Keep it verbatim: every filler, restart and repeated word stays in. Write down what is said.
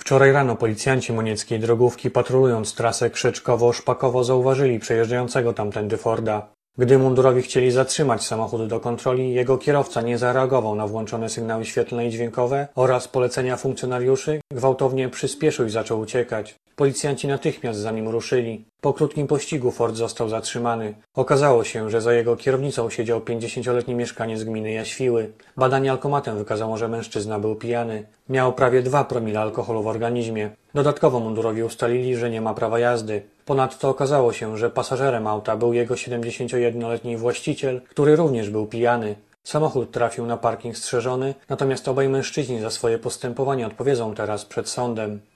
Wczoraj rano policjanci monieckiej drogówki, patrolując trasę Krzeczkowo-Szpakowo, zauważyli przejeżdżającego tamtędy Forda. Gdy mundurowi chcieli zatrzymać samochód do kontroli, jego kierowca nie zareagował na włączone sygnały świetlne i dźwiękowe oraz polecenia funkcjonariuszy, gwałtownie przyspieszył i zaczął uciekać. Policjanci natychmiast za nim ruszyli. Po krótkim pościgu Ford został zatrzymany. Okazało się, że za jego kierownicą siedział pięćdziesięcioletni mieszkaniec gminy Jaświły. Badanie alkomatem wykazało, że mężczyzna był pijany. Miał prawie dwa promile alkoholu w organizmie. Dodatkowo mundurowi ustalili, że nie ma prawa jazdy. Ponadto okazało się, że pasażerem auta był jego siedemdziesięciojednoletni właściciel, który również był pijany. Samochód trafił na parking strzeżony, natomiast obaj mężczyźni za swoje postępowanie odpowiedzą teraz przed sądem.